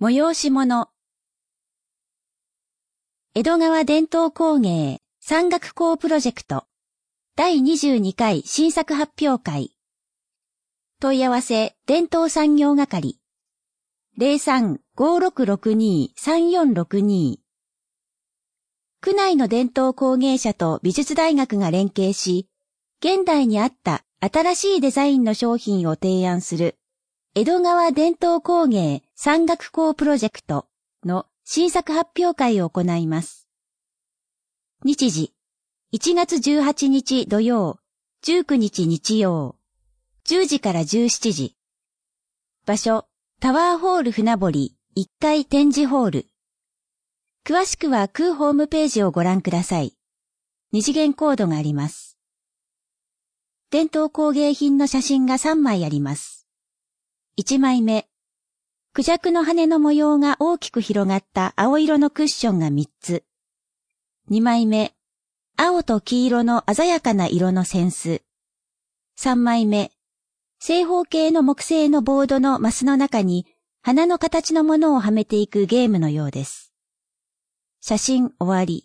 催し物。江戸川伝統工芸山岳工プロジェクト第22回新作発表会。問い合わせ伝統産業係 03-5662-3462。区内の伝統工芸社と美術大学が連携し、現代に合った新しいデザインの商品を提案する江戸川伝統工芸山岳工プロジェクトの新作発表会を行います。日時、1月18日土曜、19日日曜、10時から17時。場所、タワーホール船堀1階展示ホール。詳しくは区ホームページをご覧ください。二次元コードがあります。伝統工芸品の写真が3枚あります。1枚目。クジャクの羽の模様が大きく広がった青色のクッションが3つ。2枚目。青と黄色の鮮やかな色の扇子。3枚目。正方形の木製のボードのマスの中に花の形のものをはめていくゲームのようです。写真終わり。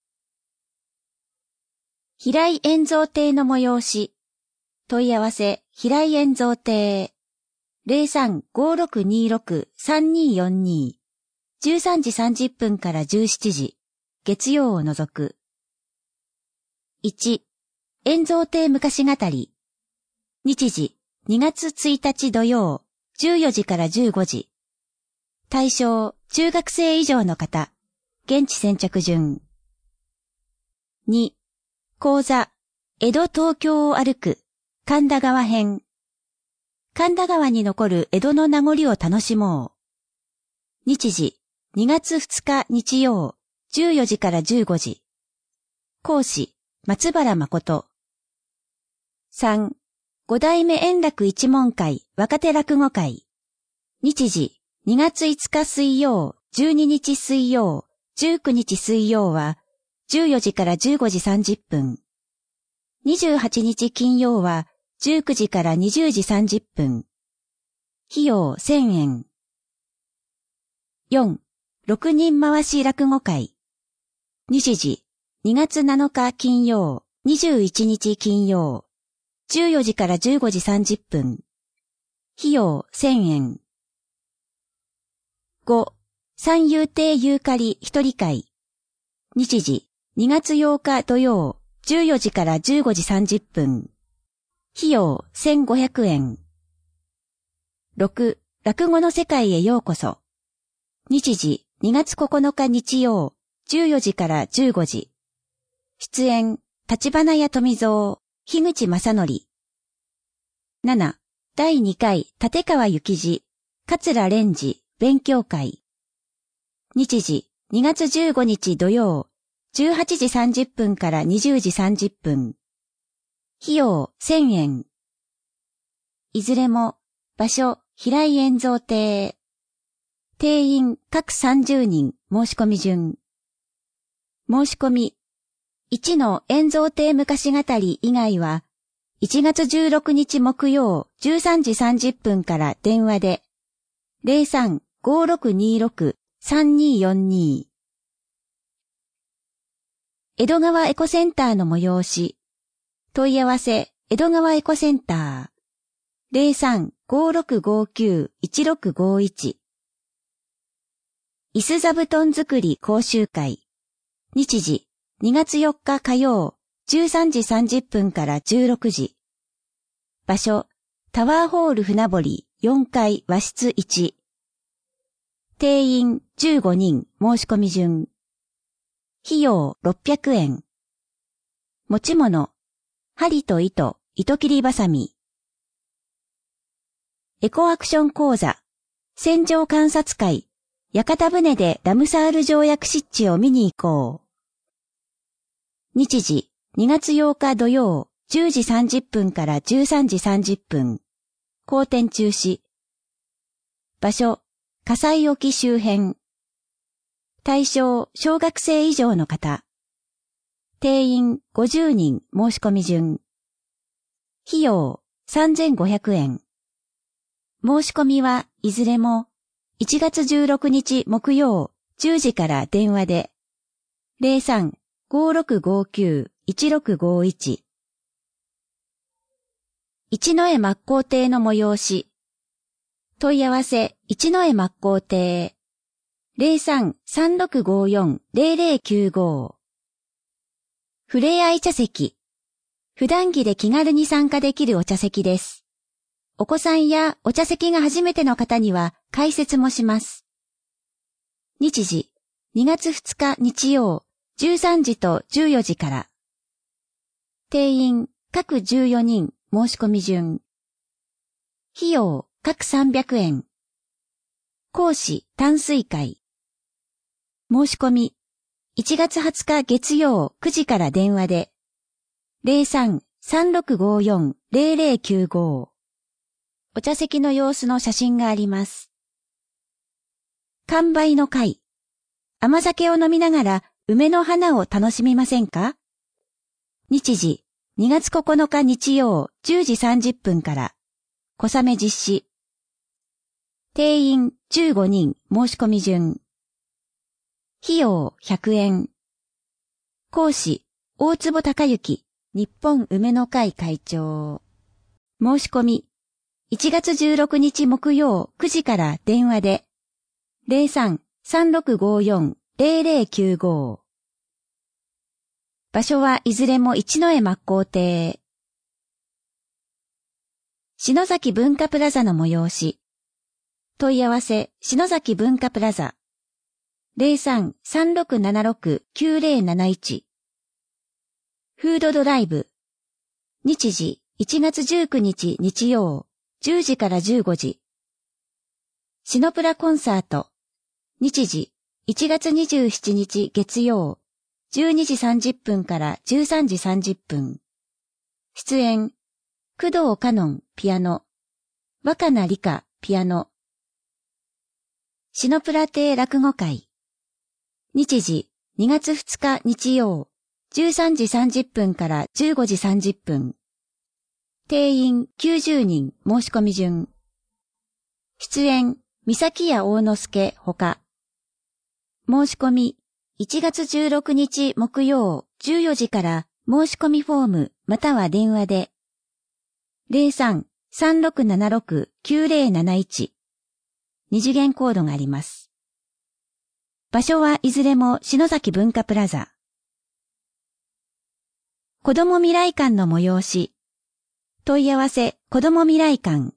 平井円蔵亭の催し。問い合わせ平井円蔵亭。03-5626-3242 13時30分から17時月曜を除く。1. 円蔵亭昔語り。日時2月1日土曜14時から15時。対象中学生以上の方。現地先着順。2. 講座江戸東京を歩く神田川編。神田川に残る江戸の名残を楽しもう。日時、2月2日日曜、14時から15時。講師、松原誠。3. 五代目円楽一門会若手落語会。日時、2月5日水曜、12日水曜、19日水曜は、14時から15時30分。28日金曜は、19時から20時30分。費用1000円。4. 6人回し落語会。日時、2月7日金曜、21日金曜。14時から15時30分。費用1000円。5. 三遊亭ユーカリ一人会。日時、2月8日土曜、14時から15時30分。費用1500円。6. 落語の世界へようこそ。日時2月9日日曜、14時から15時。出演、橘屋富蔵、樋口正則。7. 第2回立川幸次、桂蓮司、勉強会。日時2月15日土曜、18時30分から20時30分。費用1000円。いずれも場所平井円蔵亭。定員各30人申し込み順。申し込み1の円蔵亭昔語り以外は1月16日木曜13時30分から電話で 03-5626-3242 江戸川エコセンターの催し。問い合わせ、江戸川エコセンター。03-5659-1651。椅子座布団作り講習会。日時、2月4日火曜、13時30分から16時。場所、タワーホール船堀4階和室1。定員15人申し込み順。費用600円。持ち物。針と糸、糸切りばさみ。エコアクション講座、戦場観察会、屋形船でラムサール条約湿地を見に行こう。日時、2月8日土曜、10時30分から13時30分。後展中止。場所、葛西沖周辺。対象、小学生以上の方。定員50人申し込み順。費用3500円。申し込みはいずれも 1月16日木曜10時から電話で 03-5659-1651 一之江真光亭の催し問い合わせ一之江真光亭 03-3654-0095 ふれあい茶席普段着で気軽に参加できるお茶席です。お子さんやお茶席が初めての方には解説もします。日時2月2日日曜13時と14時から。定員各14人申し込み順。費用各300円。講師淡水会。申し込み1月20日月曜9時から電話で 03-3654-0095 お茶席の様子の写真があります。完売の会。甘酒を飲みながら梅の花を楽しみませんか？日時2月9日日曜10時30分から。小雨実施。定員15人申し込み順。費用100円。講師大坪隆之日本梅の会会長。申し込み1月16日木曜9時から電話で 03-3654-0095 場所はいずれも一之江真光亭。篠崎文化プラザの催し問い合わせ篠崎文化プラザ 03-3676-9071 フードドライブ日時1月19日日曜10時から15時。シノプラコンサート。日時1月27日月曜12時30分から13時30分。出演工藤香音ピアノ。若菜理香ピアノ。シノプラ亭落語会。日時2月2日日曜13時30分から15時30分。定員90人申し込み順。出演、三崎屋大之助ほか。申し込み、1月16日木曜14時から申し込みフォームまたは電話で。03-3676-9071。二次元コードがあります。場所はいずれも篠崎文化プラザ。子ども未来館の催し。問い合わせ子ども未来館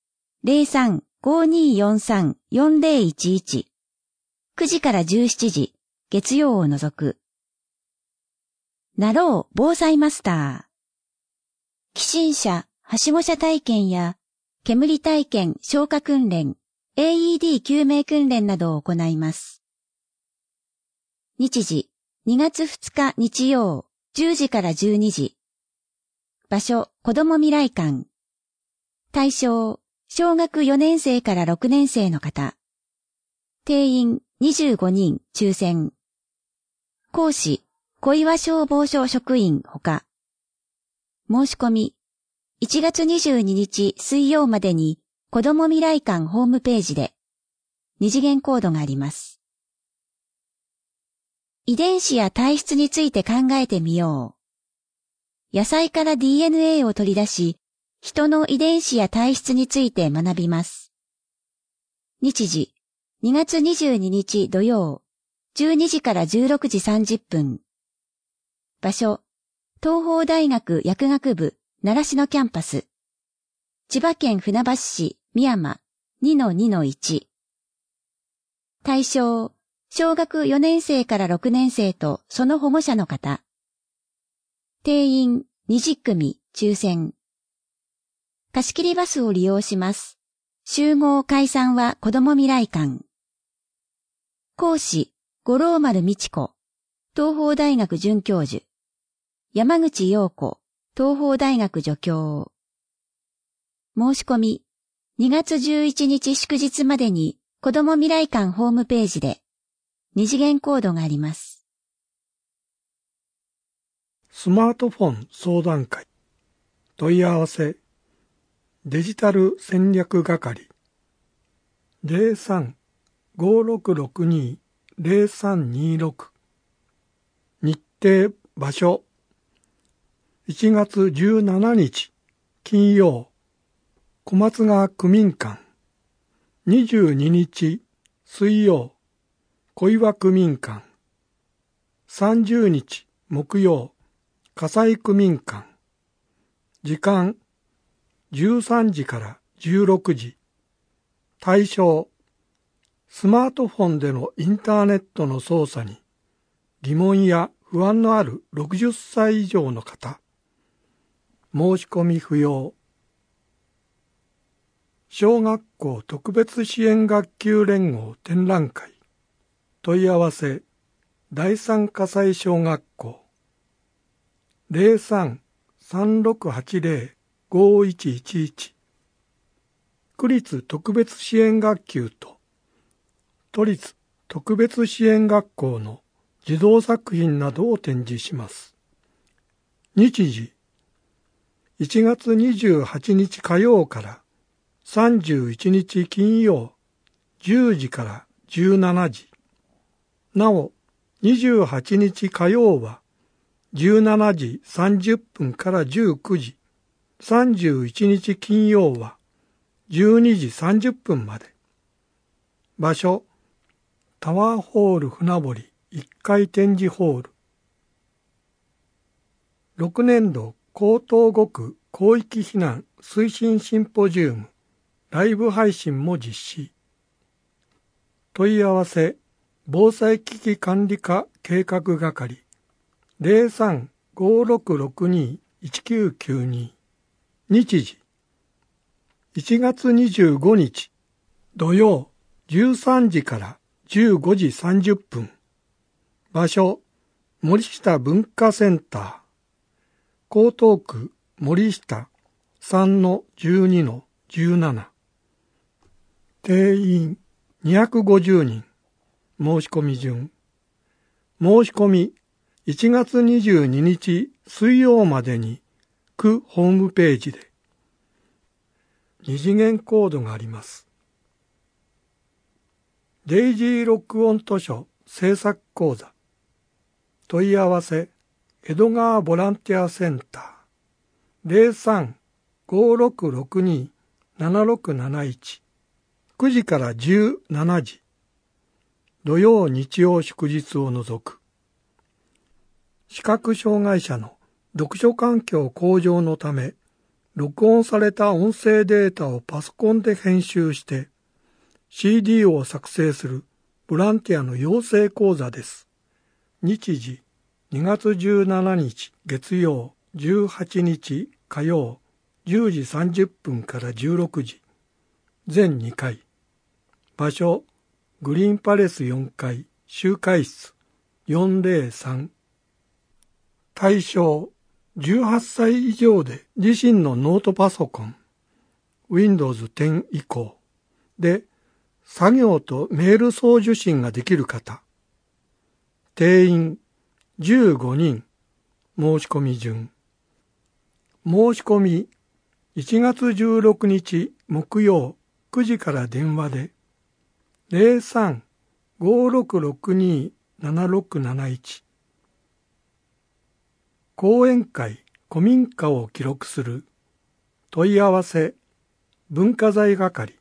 03-5243-4011 9時から17時月曜を除く。なろう防災マスター。起震車、はしご車体験や煙体験消火訓練、AED 救命訓練などを行います。日時2月2日日曜10時から12時。場所、子ども未来館。対象、小学4年生から6年生の方。定員25人抽選。講師、小岩消防署職員ほか。申し込み、1月22日水曜までに子ども未来館ホームページで、二次元コードがあります。遺伝子や体質について考えてみよう。野菜から DNA を取り出し、人の遺伝子や体質について学びます。日時、2月22日土曜、12時から16時30分。場所、東邦大学薬学部習志野キャンパス。千葉県船橋市美山 2-2-1。対象、小学4年生から6年生とその保護者の方。定員20組抽選。貸し切りバスを利用します。集合解散は子ども未来館。講師、五郎丸美智子、東邦大学准教授。山口陽子、東邦大学助教。申し込み、2月11日祝日までに子ども未来館ホームページで、二次元コードがあります。 スマートフォン相談会問い合わせデジタル戦略係 5662-0326 日程場所1月17日金曜小松川区民館22日水曜小岩区民館30日木曜葛西区民館時間13時から16時対象スマートフォンでのインターネットの操作に疑問や不安のある60歳以上の方。申し込み不要。小学校特別支援学級連合展覧会。問い合わせ第三葛西小学校 03-3680-5111 区立特別支援学級と都立特別支援学校の児童作品などを展示します。日時1月28日火曜から31日金曜10時から17時。なお、28日火曜は17時30分から19時。31日金曜は12時30分まで。場所タワーホール船堀1階展示ホール。6年度江東5区広域避難推進シンポジウムライブ配信も実施。問い合わせ防災危機管理課計画係 03-5662-1992 日時1月25日土曜13時から15時30分場所森下文化センター江東区森下 3-12-17 定員250人申し込み順申し込み1月22日水曜までに区ホームページで2次元コードがあります。デイジー録音図書制作講座問い合わせ江戸川ボランティアセンター 03-5662-7671 9時から17時土曜日曜祝日を除く視覚障害者の読書環境向上のため録音された音声データをパソコンで編集して CD を作成するボランティアの養成講座です。日時2月17日月曜18日火曜10時30分から16時全2回場所グリーンパレス4階集会室403対象18歳以上で自身のノートパソコン Windows 10以降で作業とメール送受信ができる方定員15人申し込み順申し込み1月16日木曜9時から電話で 03-5662-7671 講演会古民家を記録する問い合わせ文化財係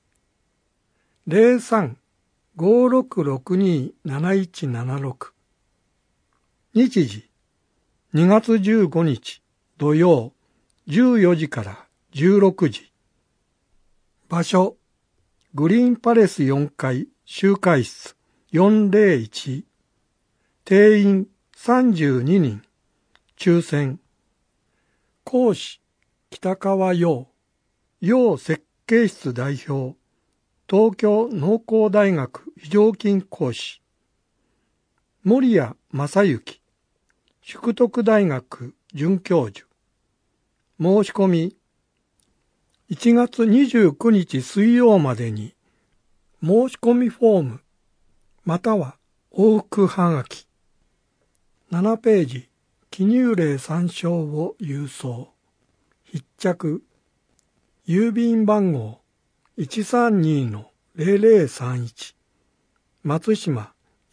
03-5662-7176 日時2月15日土曜14時から16時場所グリーンパレス4階集会室401定員32人抽選講師北川陽設計室代表東京農工大学非常勤講師森谷正幸淑徳大学准教授申し込み1月29日水曜までに申し込みフォームまたは往復はがき7ページ記入例参照を郵送必着郵便番号 132-0031 松島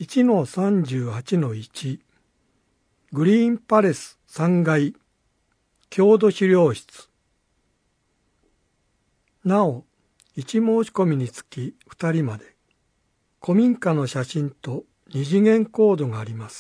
1-38-1 グリーンパレス3階郷土資料室。なお、1申し込みにつき2人まで、古民家の写真と2次元コードがあります。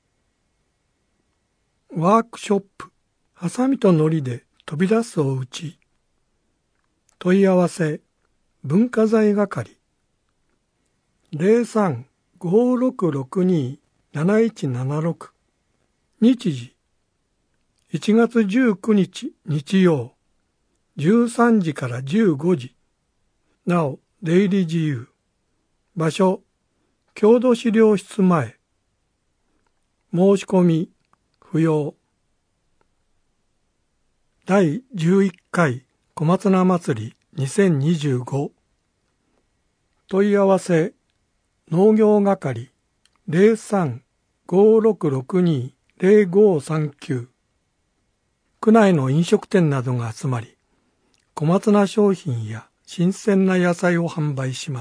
ワークショップ、ハサミと糊で飛び出すおうち。問い合わせ、文化財係。03-5662-7176。日時、1月19日日曜、13時から15時。なお、出入り自由。場所、郷土資料室前。申し込み、不要。第11回小松菜祭り2025。問い合わせ、農業係 03-5662-0539。区内の飲食店などが集まり、小松菜商品や新鮮な野菜を販売します。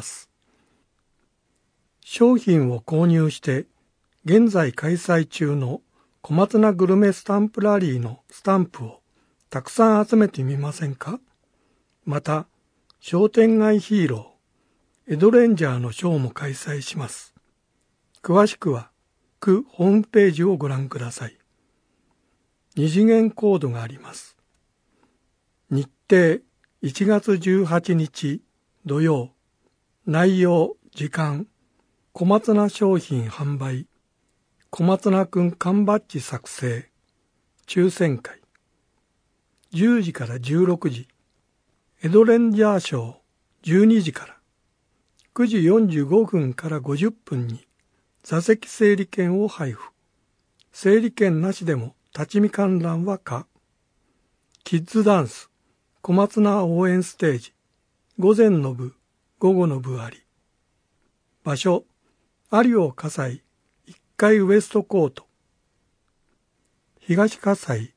商品を購入して、現在開催中の小松菜グルメスタンプラリーのスタンプをたくさん集めてみませんか？また、商店街ヒーロー、江戸レンジャーのショーも開催します。詳しくは、区ホームページをご覧ください。2次元コードがあります。日程1月18日土曜。内容、時間、小松菜商品販売、小松菜くん缶バッジ作成、抽選会。10時から16時。江戸レンジャーショー12時から。9時45分から50分に座席整理券を配布。整理券なしでも立ち見観覧は可。キッズダンス、小松菜応援ステージ。午前の部、午後の部あり。場所、有尾葛西1階ウエストコート。東葛西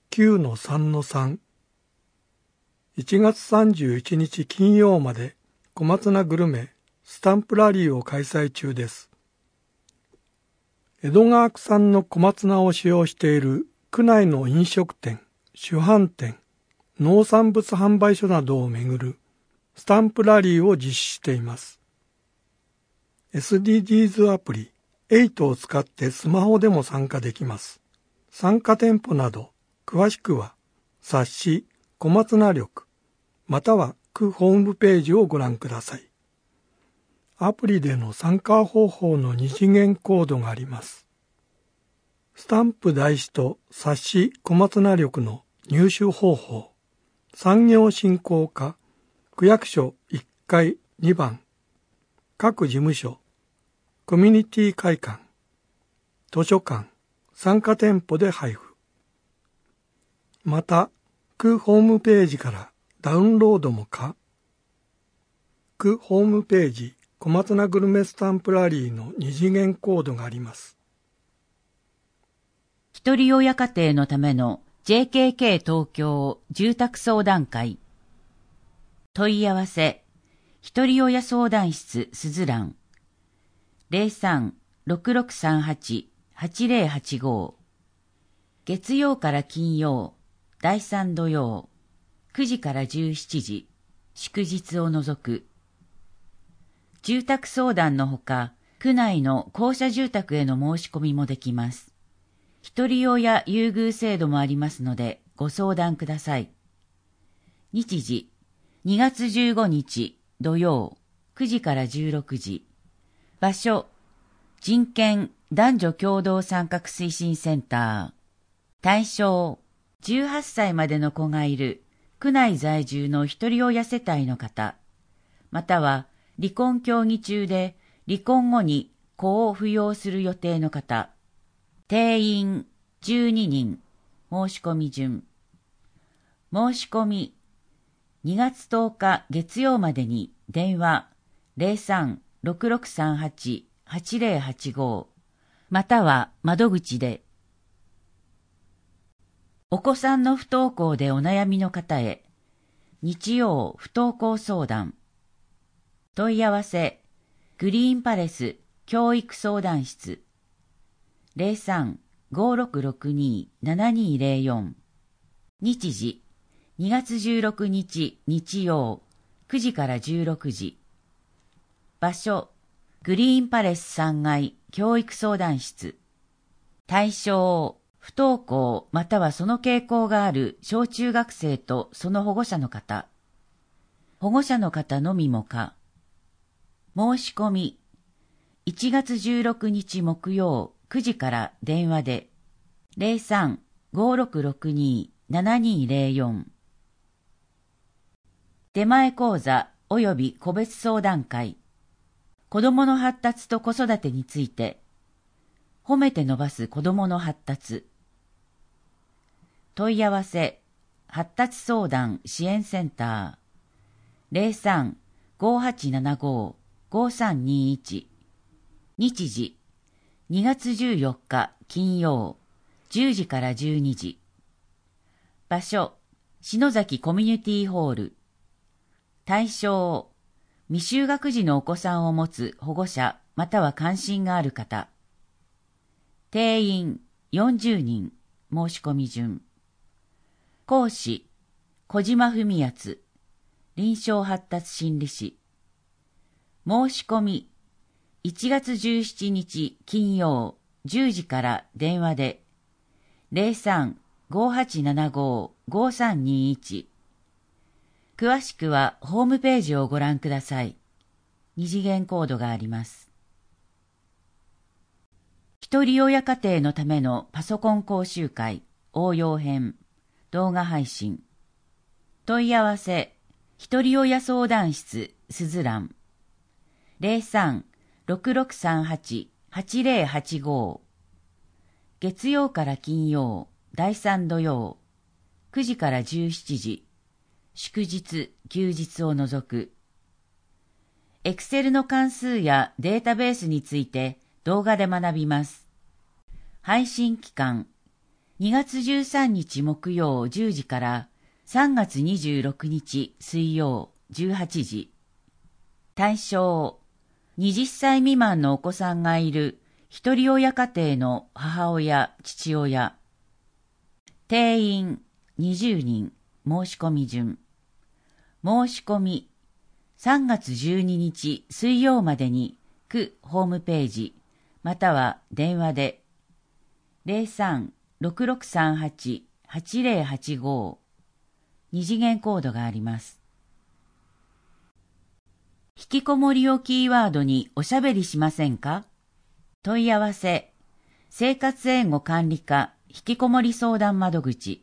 9-3-3。1月31日金曜まで小松菜グルメスタンプラリーを開催中です。江戸川区産の小松菜を使用している区内の飲食店、酒販店、農産物販売所などをめぐるスタンプラリーを実施しています。SDGs アプリ8を使ってスマホでも参加できます。参加店舗など詳しくは冊子小松菜力または区ホームページをご覧ください。アプリでの参加方法の2次元コードがあります。スタンプ台紙と冊子小松菜力の入手方法。産業振興課、区役所1階2番、各事務所、コミュニティ会館、図書館、参加店舗で配布。また、区ホームページからダウンロードも可。区ホームページ小松菜グルメスタンプラリーの2次元コードがあります。 ひとり親家庭のための JKK 東京住宅相談会。問い合わせ、ひとり親相談室すずらん。03-6638-8085。月曜から金曜、第3土曜、9時から17時、祝日を除く。住宅相談のほか、区内の公社住宅への申し込みもできます。ひとり親優遇制度もありますので、ご相談ください。日時、2月15日土曜、9時から16時。場所、人権男女共同参画推進センター。対象、18歳までの子がいる区内在住のひとり親世帯の方、または離婚協議中で離婚後に子を扶養する予定の方。定員12人。申し込み順。申し込み2月10日月曜までに電話 03-6638-8085 または窓口で。お子さんの不登校でお悩みの方へ日曜不登校相談。問い合わせグリーンパレス教育相談室 03-5662-7204 日時2月16日日曜9時から16時場所グリーンパレス3階教育相談室対象不登校またはその傾向がある小中学生とその保護者の方保護者の方のみもか申し込み1月16日木曜9時から電話で 03-5662-7204 出前講座及び個別相談会子どもの発達と子育てについて褒めて伸ばす子どもの発達問い合わせ発達相談支援センター 03-5875-5321 日時2月14日金曜10時から12時場所篠崎コミュニティホール対象未就学児のお子さんを持つ保護者または関心がある方定員40人申し込み順講師小島文康臨床発達心理士申し込み1月17日金曜10時から電話で 03-5875-5321 詳しくはホームページをご覧ください。二次元コードがあります。一人親家庭のためのパソコン講習会応用編動画配信問い合わせ一人親相談室すずらん 03-6638-8085 月曜から金曜第3土曜9時から17時祝日休日を除くExcel の関数やデータベースについて動画で学びます。配信期間2月13日木曜10時から3月26日水曜18時対象20歳未満のお子さんがいる一人親家庭の母親、父親定員20人申し込み順申し込み3月12日水曜までに区ホームページまたは電話で 03-6638-8085 二次元コードがあります。引きこもりをキーワードにおしゃべりしませんか？問い合わせ生活援護管理課引きこもり相談窓口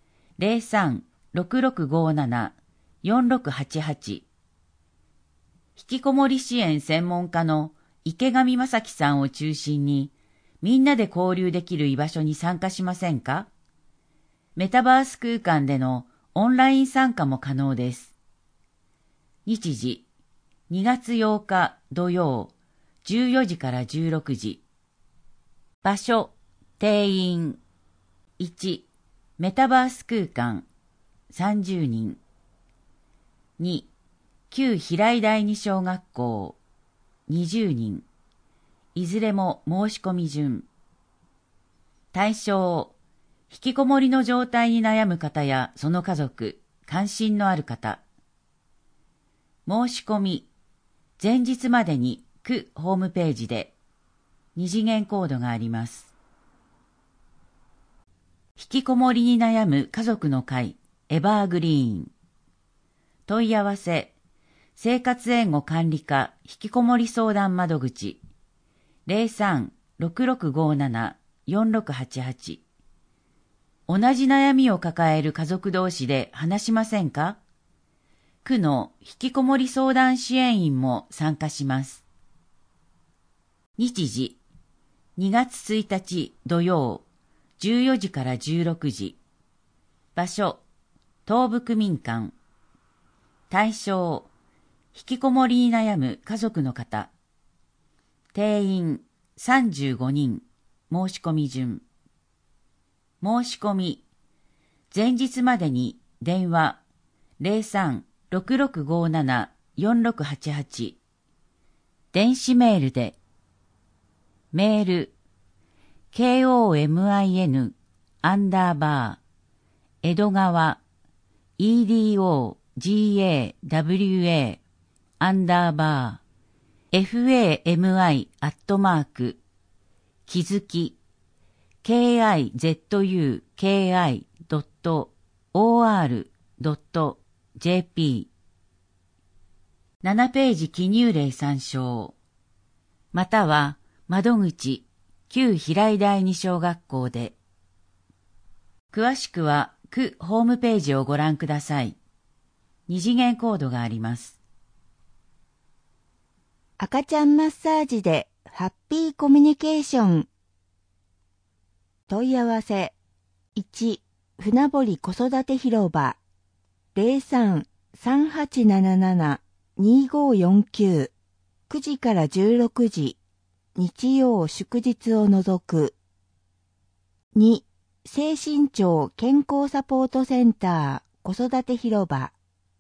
03-6657-4688 引きこもり支援専門家の池上正樹さんを中心にみんなで交流できる居場所に参加しませんか？メタバース空間でのオンライン参加も可能です。日時2月8日土曜14時から16時場所定員1メタバース空間30人2旧平井第二小学校20人いずれも申し込み順対象引きこもりの状態に悩む方やその家族関心のある方申し込み前日までに区ホームページで二次元コードがあります。引きこもりに悩む家族の会エバーグリーン問い合わせ生活援護管理課引きこもり相談窓口 03-6657-4688 同じ悩みを抱える家族同士で話しませんか？区の引きこもり相談支援員も参加します。日時2月1日土曜14時から16時場所東部区民館対象引きこもりに悩む家族の方定員35人申し込み順申し込み前日までに電話 03-6657-4688 電子メールでメール、KOMIN _ 江戸川 EDOGAWA _ FAMI @ 気づき KIZUKI.OR.JP 7ページ記入例参照。または窓口旧平井第二小学校で。詳しくは区ホームページをご覧ください。二次元コードがあります。 赤ちゃんマッサージでハッピーコミュニケーション。問い合わせ1船堀子育て広場 03-3877-2549 9時から16時日曜祝日を除く。2精神庁健康サポートセンター子育て広場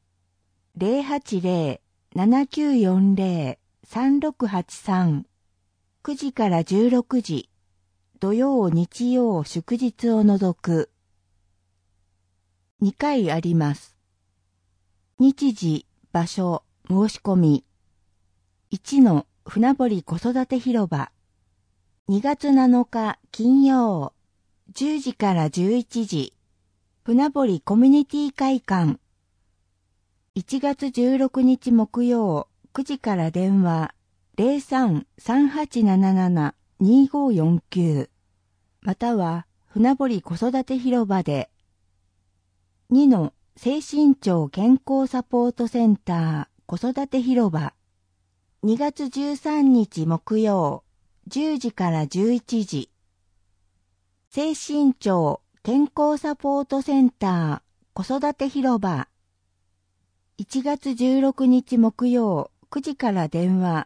080-7940-3683 9時から16時土曜日曜祝日を除く。2回あります。日時、場所、申し込み。1の船堀子育て広場。2月7日金曜、10時から11時。船堀コミュニティ会館。1月16日木曜、9時から電話。03-3877-2549 または船堀子育て広場で。2の精神庁健康サポートセンター子育て広場2月13日木曜10時から11時精神庁健康サポートセンター子育て広場1月16日木曜9時から電話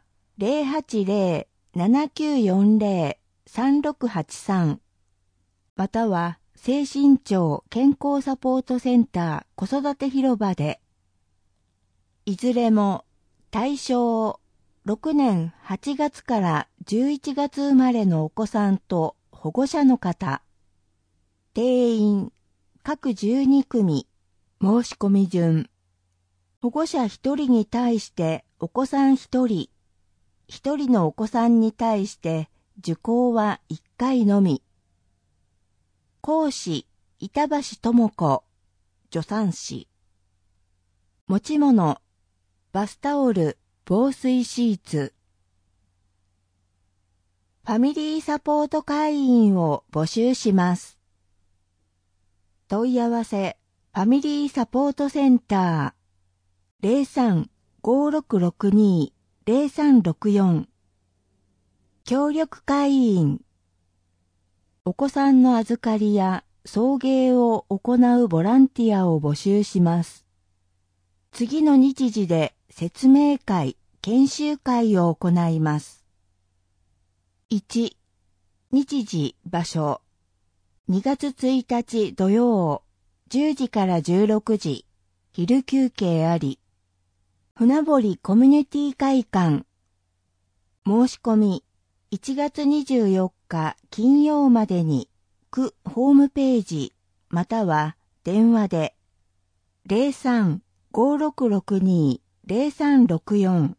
080-7940-3683または精神庁健康サポートセンター子育て広場でいずれも対象6年8月から11月生まれのお子さんと保護者の方定員各12組申し込み順保護者1人に対してお子さん1人1人のお子さんに対して受講は1回のみ講師板橋智子助産師持ち物バスタオル防水シーツファミリーサポート会員を募集します問い合わせファミリーサポートセンター 03-5662-0364 協力会員お子さんの預かりや送迎を行うボランティアを募集します。次の日時で説明会、研修会を行います。1、日時、場所。2月1日土曜、10時から16時、昼休憩あり。船堀コミュニティ会館。申し込み、1月24日金曜までに、区ホームページ、または電話で、03-5662-0364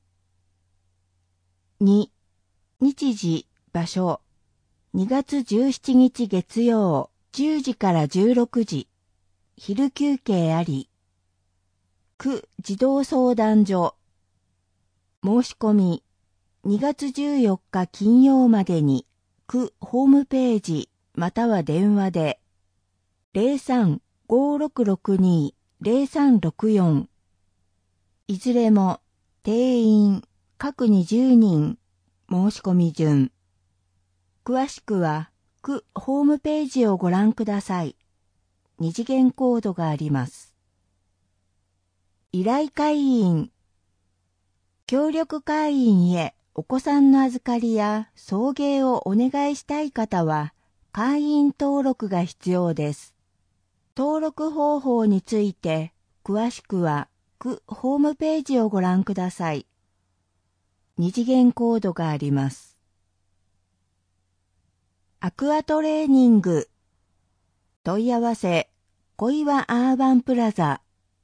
2、日時、場所。2月17日月曜、10時から16時、昼休憩あり。区児童相談所。申し込み、2月14日金曜までに、区ホームページ、または電話で、03-5662-0364 いずれも、定員、各20人、申し込み順。詳しくは、区ホームページをご覧ください。二次元コードがあります。依頼会員。協力会員へお子さんの預かりや送迎をお願いしたい方は、会員登録が必要です。登録方法について、詳しくは、区ホームページをご覧ください。二次元コードがあります。 アクアトレーニング。問い合わせ、小岩アーバンプラザ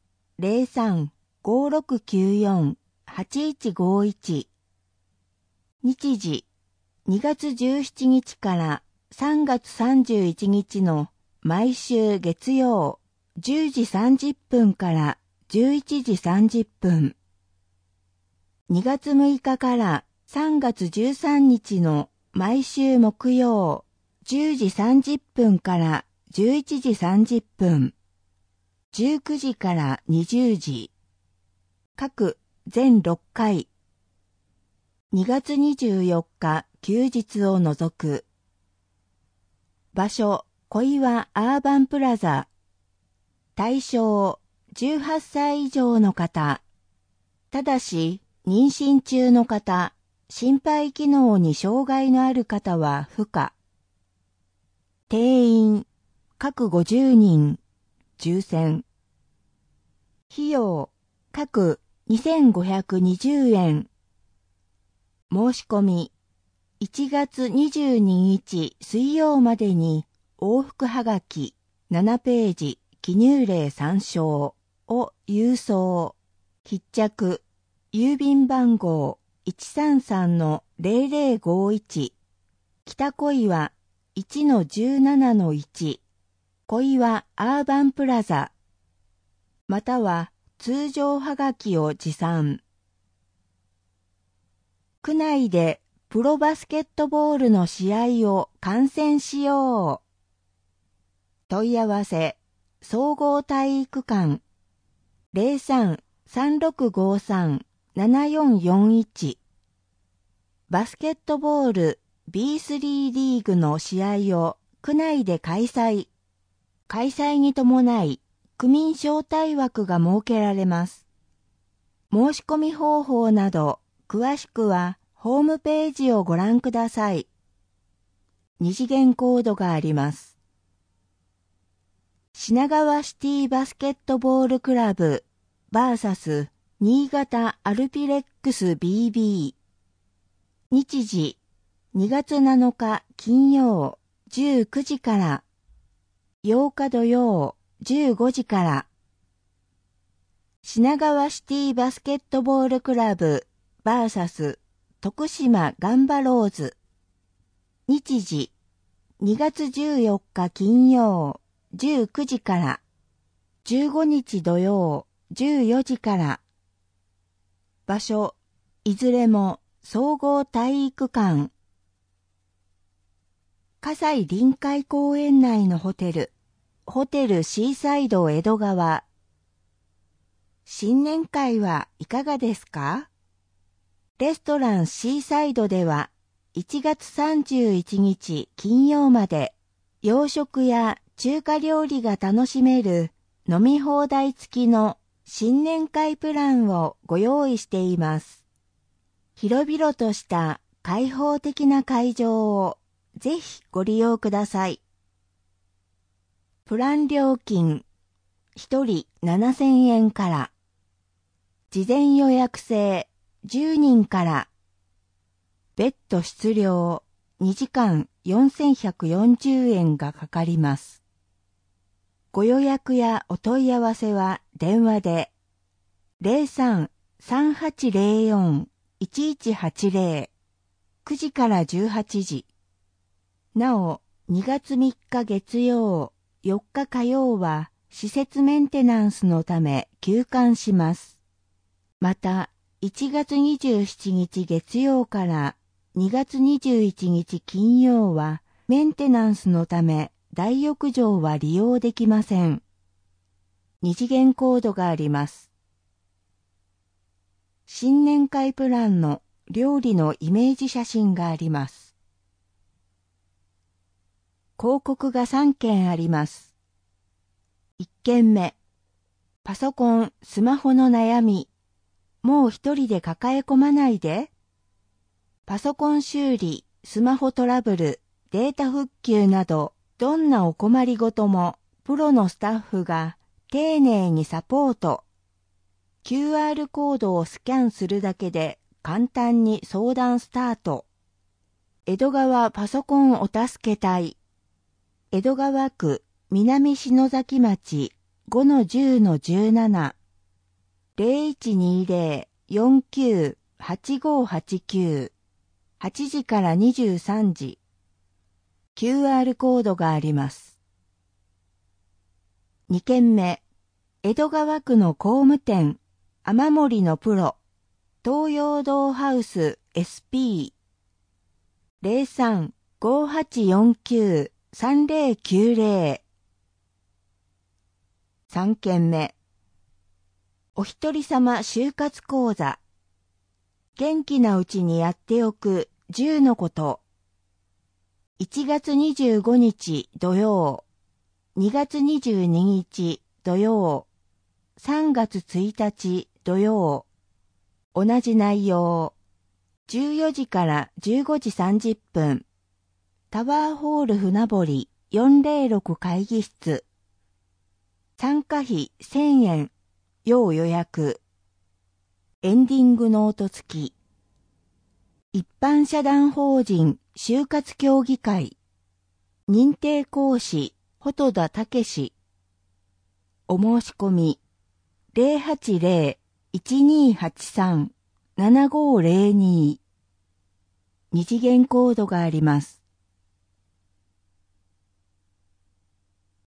03-5694-8151。日時、2月17日から3月31日の毎週月曜10時30分から11時30分。2月6日から3月13日の毎週木曜10時30分から11時30分。19時から20時。各全6回。2月24日休日を除く。場所、小岩アーバンプラザ。対象、18歳以上の方。ただし、妊娠中の方、心肺機能に障害のある方は不可。定員、各50人、抽選。費用、各2520円。申し込み、1月22日水曜までに往復はがき7ページ記入例参照を郵送。必着、郵便番号 133-0051 北小岩 1-17-1 小岩アーバンプラザまたは通常はがきを持参。区内でプロバスケットボールの試合を観戦しよう。問い合わせ、総合体育館 03-3653-7441 バスケットボール B3 リーグの試合を区内で開催。開催に伴い、区民招待枠が設けられます。申し込み方法など、詳しくはホームページをご覧ください。二次元コードがあります。品川シティバスケットボールクラブ VS 新潟アルピレックス BB。日時、2月7日金曜19時から、8日土曜15時から、品川シティバスケットボールクラブ VS 徳島ガンバローズ。日時、2月14日金曜19時から、15日土曜14時から。場所、いずれも総合体育館。葛西臨海公園内のホテル、ホテルシーサイド江戸川。新年会はいかがですか？レストランシーサイドでは1月31日金曜まで洋食や中華料理が楽しめる飲み放題付きの新年会プランをご用意しています。広々とした開放的な会場をぜひご利用ください。プラン料金1人7000円から。事前予約制10人から。別途室料2時間4140円がかかります。ご予約やお問い合わせは電話で 03-3804-1180 9時から18時。なお、2月3日月曜、4日火曜は施設メンテナンスのため休館します。また、1月27日月曜から2月21日金曜はメンテナンスのため大浴場は利用できません。二次元コードがあります。新年会プランの料理のイメージ写真があります。広告が3件あります。1件目、パソコン、スマホの悩み。もう一人で抱え込まないで。パソコン修理、スマホトラブル、データ復旧など、どんなお困りごとも、プロのスタッフが丁寧にサポート。QR コードをスキャンするだけで簡単に相談スタート。 江戸川パソコンお助け隊。江戸川区南篠崎町 5-10-17 0120-49-8589 8時から23時 QR コードがあります。2件目、江戸川区の工務店雨漏りのプロ東洋堂ハウス SP 03-5849-3090 3件目、お一人様就活講座元気なうちにやっておく10のこと1月25日土曜2月22日土曜3月1日土曜同じ内容14時から15時30分タワーホール船堀406会議室参加費1000円要予約エンディングノート付き一般社団法人就活協議会認定講師細田武史お申し込み 080-1283-7502 二次元コードがあります。